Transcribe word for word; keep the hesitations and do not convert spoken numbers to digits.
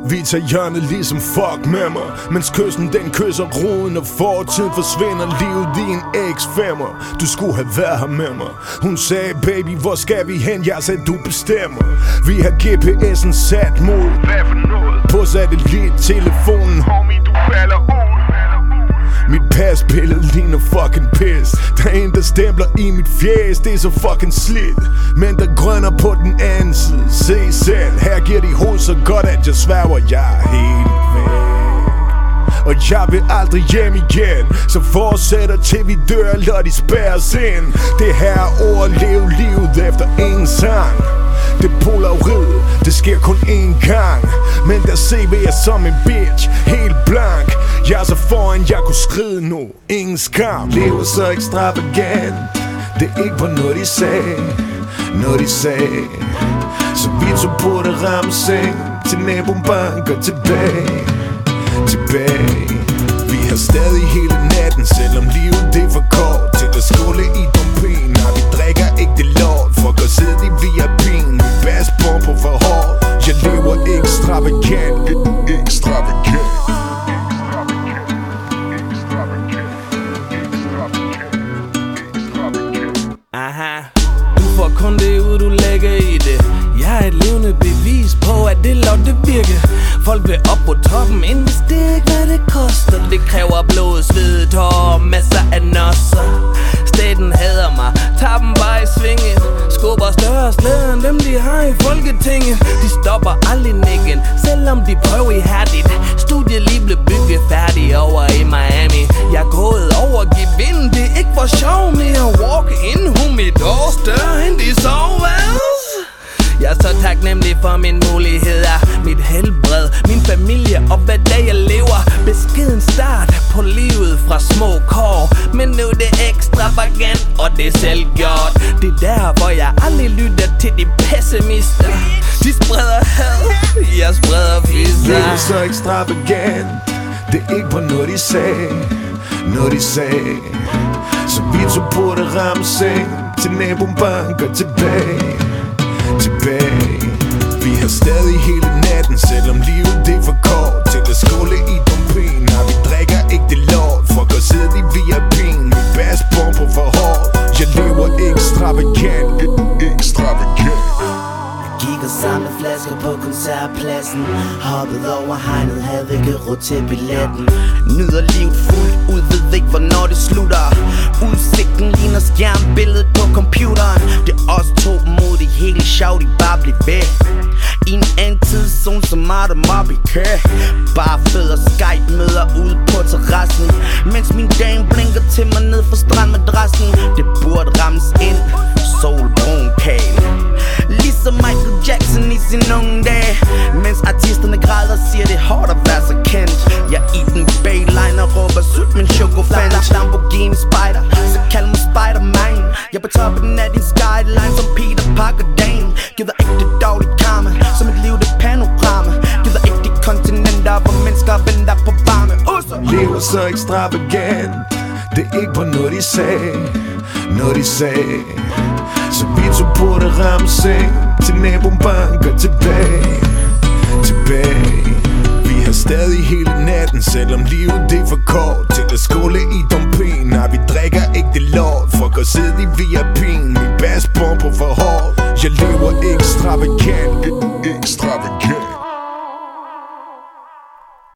Vi tager hjørnet ligesom fuck med mig, mens kyssen den kysser roden, og fortiden forsvinder livet i en X femmer. Du skulle have været her med mig. Hun sagde, baby, hvor skal vi hen? Jeg sagde, du bestemmer. Vi har G P S'en sat mod hvad for noget? På satellittelefonen, homie, du falder ud. Mit pasbillede ligner fucking pis. Der er en, der stempler i mit fjæs. Det er så fucking slidt, men der grønner på den anden side. Se selv, her giver de hoved så godt, at jeg sværger, jeg er helt væk. Og jeg vil aldrig hjem igen, så fortsætter til vi dør, eller de spærres ind. Det her ord, leve livet efter en sang. Det polaroid, det sker kun én gang. Men der C V jeg som en bitch, helt blank. Jeg er så foran, jeg kunne skride nu, ingen skam. Lever så ekstravagant, det er ikke på noget de sagde, noget de sagde. Så vi tog på det ramme seng, til naboen banker tilbage, tilbage. Vi har stadig hele natten, selvom livet det er for kort til at skåle i dompen. Nej, vi drikker ikke det lort, for at gå sidde i V I P'en. Min bassbomber for hård, jeg lever ekstravagant, ekstravagant. Aha, du får kun det ud, du lægger i det. Jeg er et levende bevis på, at det lov det virker. Folk vil op på toppen, invest det ikke, hvad det koster. Det kræver blod, sved, tårer, masser af nosser. Staten hader mig, tager dem bare i svinget. Skubber større slæder end dem, de har i Folketinget. De stopper aldrig nikken, selvom de prøver ihærdigt. Studiet lige blev bygget færdig over i Miami. Jeg er gået over gevind, det er ikke for sjov mere. Walk in, hun mit år større end de soveværelse. Jeg er så taknemmelig for mine muligheder, mit helbred, min familie og hvad dag jeg lever. Beskeden start på livet fra små kår, men nu er det ekstravagant og det er selvgjort. Det er der, hvor jeg aldrig lytter til de pessimister. De spreder had, jeg spreder fisser. Det er så ekstravagant, det er ikke på noget de sagde, noget de sagde. Så vi tog på det ramme seng, til naboen banker tilbage, tilbage. Vi har stadig hele natten, selvom livet det er for kort til at skåle i dompen. Nej, vi drikker ikke det lort, for at gå sidde i V I P'en. Min bassbomber for hård, jeg lever ekstravagant, ekstravagant. Gik og samlede flasker på koncertpladsen. Hoppede over hegnet, havde ikke råd til billetten. Nyder livet fuldt ud, ved ikke hvornår det slutter. Udsigten ligner skærmbilledet på computeren. Det er os to mod det hele sjov, de bare bliver væk. I en anden tidszone, så meget dem op i kø. Bare fødder Skype møder ude på terrassen, mens min dame blinker til mig ned fra strandmadrassen. Det burde rammes ind, solbrun kale, ligesom Michael Jackson i sin unge dage. Mens artisterne græder, siger det er hårdt at være så kendt. Jeg i den bagline og råber sut min chokofan. Lamborghini Spider, så kald mig Spider-Man. Jeg er på toppen af din skyline som Peter Parker Dane. Gider ikke det dårlige karma, som et liv det panorama. Gider ikke de kontinenter, hvor mennesker venter på varme usser. Lever så ekstravagant, det er ikke på noget de sagde, noget de sagde. Så vi tog på det ramme seng, til naboen banker tilbage, tilbage. Vi har stadig hele natten, selvom livet det er for kort til at skåle i dompen. Nej, vi drikker ikke det lort, for at gå sidde i V I P'en. Min bassbomber for hård, jeg lever ekstravagant, ekstravagant.